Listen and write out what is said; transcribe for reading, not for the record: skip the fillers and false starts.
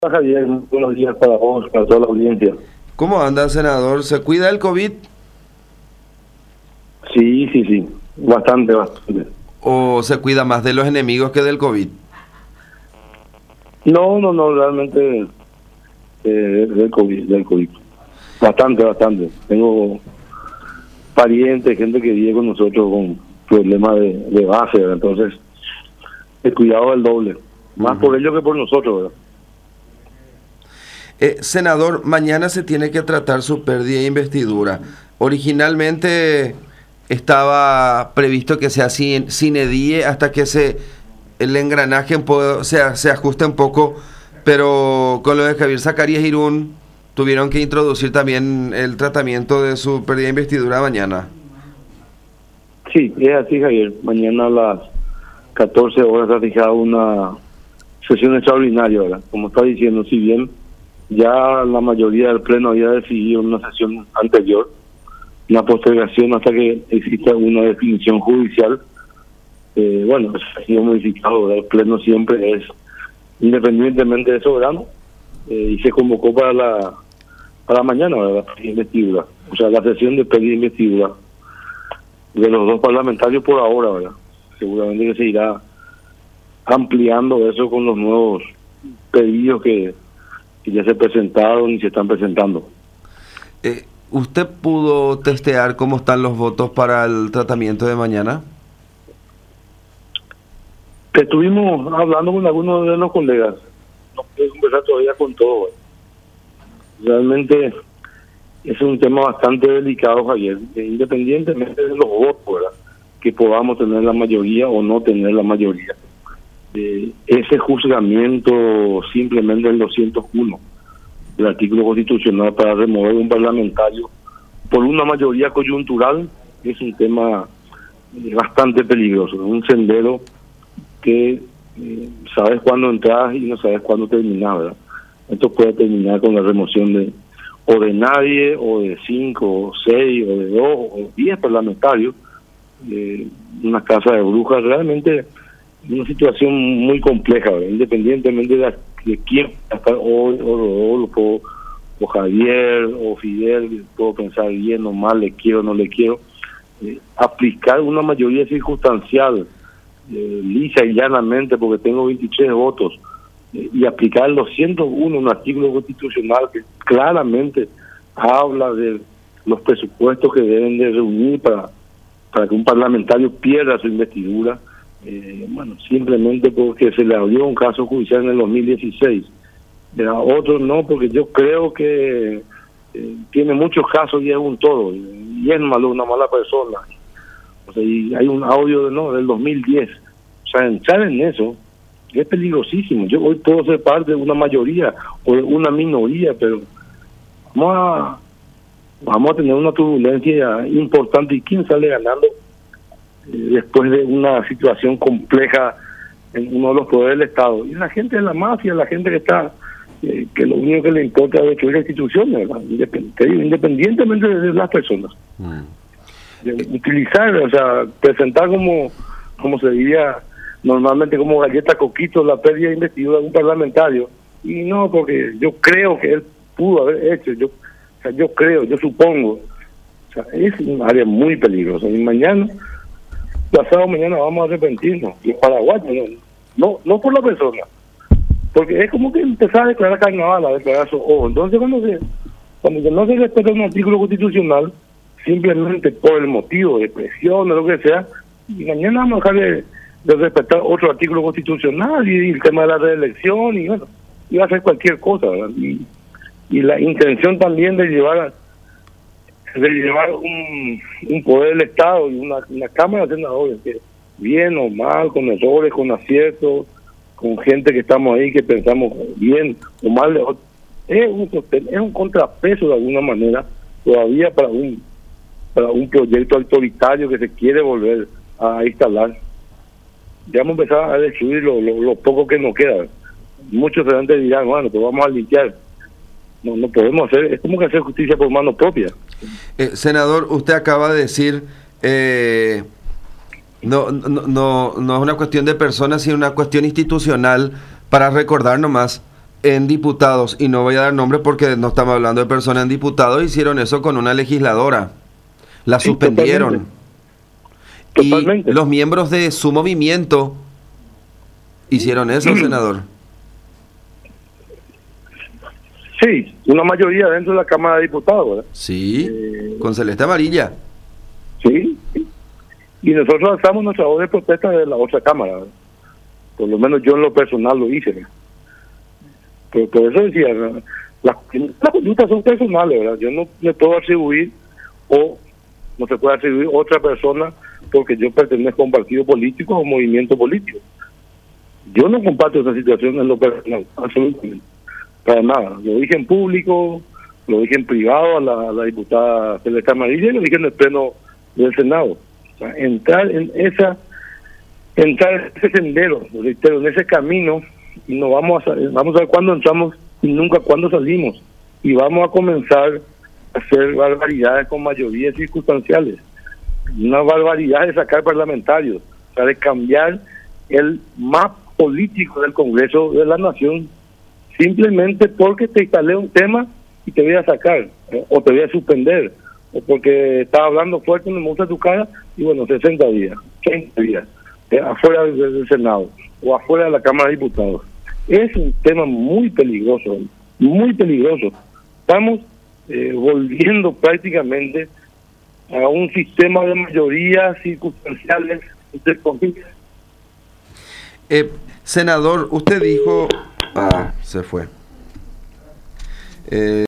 Javier, buenos días para vos, para toda la audiencia. ¿Cómo anda, senador? ¿Se cuida el COVID? Sí, bastante. ¿O se cuida más de los enemigos que del COVID? No, realmente del COVID. Bastante. Tengo parientes, gente que vive con nosotros con problemas de base, ¿verdad? Entonces, el cuidado del doble. Más por ellos que por nosotros, ¿verdad? Senador, mañana se tiene que tratar su pérdida de investidura. Originalmente estaba previsto que sea sine die hasta que el engranaje se ajuste un poco, pero con lo de Javier Zacarías Irún tuvieron que introducir también el tratamiento de su pérdida de investidura mañana. Sí, es así, Javier. Mañana a las 14 horas está fijada una sesión extraordinaria, ¿verdad? Como está diciendo, si bien ya la mayoría del Pleno había decidido en una sesión anterior una postergación hasta que exista una definición judicial. Bueno, eso ha sido modificado, ¿verdad? El Pleno siempre es independientemente de soberano, y se convocó para mañana, ¿verdad? La investidura, o sea, la sesión de pérdida de investidura de los dos parlamentarios por ahora, ¿verdad? Seguramente que se irá ampliando eso con los nuevos pedidos que ya se presentaron y se están presentando. ¿Usted pudo testear cómo están los votos para el tratamiento de mañana? Estuvimos hablando con algunos de los colegas. No puedo conversar todavía con todo. Realmente es un tema bastante delicado, Javier, independientemente de los votos, ¿verdad? Que podamos tener la mayoría o no tener la mayoría. Ese juzgamiento simplemente del 201 del artículo constitucional para remover un parlamentario por una mayoría coyuntural es un tema bastante peligroso, un sendero que sabes cuándo entras y no sabes cuándo terminar, ¿verdad? Esto puede terminar con la remoción de nadie, o de 5, o 6, o de 2, o 10 parlamentarios, una casa de brujas. Realmente una situación muy compleja, ¿verdad? Independientemente de quién, hasta hoy, o Javier, o Fidel, puedo pensar bien o mal, le quiero o no le quiero, aplicar una mayoría circunstancial, lisa y llanamente, porque tengo 23 votos, y aplicar el 201, un artículo constitucional que claramente habla de los presupuestos que deben de reunir para que un parlamentario pierda su investidura. Bueno, simplemente porque se le abrió un caso judicial en el 2016, otro no, porque yo creo que tiene muchos casos y es un todo, y es malo, una mala persona. O sea, y hay un audio del 2010. O sea, entrar en eso es peligrosísimo. Yo hoy puedo ser parte de una mayoría o de una minoría, pero vamos a tener una turbulencia importante, y quién sale ganando después de una situación compleja en uno de los poderes del Estado. Y la gente de la mafia, la gente que está, que lo único que le importa es destruir las instituciones, ¿verdad? Independientemente de las personas. Utilizar, o sea, presentar como se diría normalmente, como galleta coquito, la pérdida de investidura de un parlamentario. Y no, porque yo creo que él pudo haber hecho, yo supongo. O sea, es un área muy peligrosa. Y pasado mañana vamos a arrepentirnos. Y paraguayos, no por la persona, porque es como que empezar a declarar carnaval, a declarar entonces cuando no se respeta un artículo constitucional, simplemente por el motivo de presión o lo que sea, y mañana vamos a dejar de respetar otro artículo constitucional y el tema de la reelección, y bueno, iba a hacer cualquier cosa, ¿verdad? Y la intención también de llevar un poder del Estado y una Cámara de Senadores, que bien o mal, con errores, con aciertos, con gente que estamos ahí que pensamos bien o mal, es un contrapeso de alguna manera todavía para un proyecto autoritario que se quiere volver a instalar. Ya vamos a empezar a destruir lo poco que nos queda. Muchos antes dirán, bueno, pues vamos a limpiar. No podemos hacer, es como que hacer justicia por mano propia. Senador, usted acaba de decir, no es una cuestión de personas, sino una cuestión institucional, para recordar nomás, en diputados, y no voy a dar nombre porque no estamos hablando de personas en diputados, hicieron eso con una legisladora. La Sí, suspendieron. Totalmente. Y los miembros de su movimiento hicieron eso, senador. Sí, una mayoría dentro de la Cámara de Diputados, ¿verdad? Sí, con celeste amarilla. Sí. Y nosotros alzamos nuestra voz de protesta de la otra Cámara, ¿verdad? Por lo menos yo en lo personal lo hice, ¿verdad? Por eso decía, ¿verdad? Las conductas son personales, ¿verdad? Yo no le puedo atribuir, o no se puede atribuir otra persona porque yo pertenezco a un partido político o un movimiento político. Yo no comparto esa situación en lo personal, absolutamente. Para nada. Lo dije en público, lo dije en privado a la diputada Celeste Amarilla y lo dije en el pleno del Senado. O sea, entrar en ese sendero, lo reitero, en ese camino, y no vamos a ver cuándo entramos y nunca cuándo salimos. Y vamos a comenzar a hacer barbaridades con mayorías circunstanciales. Una barbaridad de sacar parlamentarios, o sea, de cambiar el mapa político del Congreso de la Nación, simplemente porque te instalé un tema y te voy a sacar, o te voy a suspender, o porque estás hablando fuerte y me gusta tu cara, y bueno, 60 días, 30 días, afuera del Senado, o afuera de la Cámara de Diputados. Es un tema muy peligroso, muy peligroso. Estamos volviendo prácticamente a un sistema de mayorías circunstanciales, entre comillas. Senador, usted dijo... se fue.